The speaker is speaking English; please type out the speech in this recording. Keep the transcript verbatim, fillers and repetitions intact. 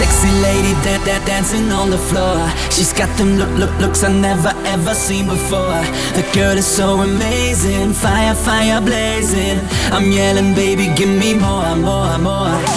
Sexy lady that that dancing on the floor. She's got them look look looks I never ever seen before. The girl is so amazing, fire fire blazing. I'm yelling, baby, give me more, more, more.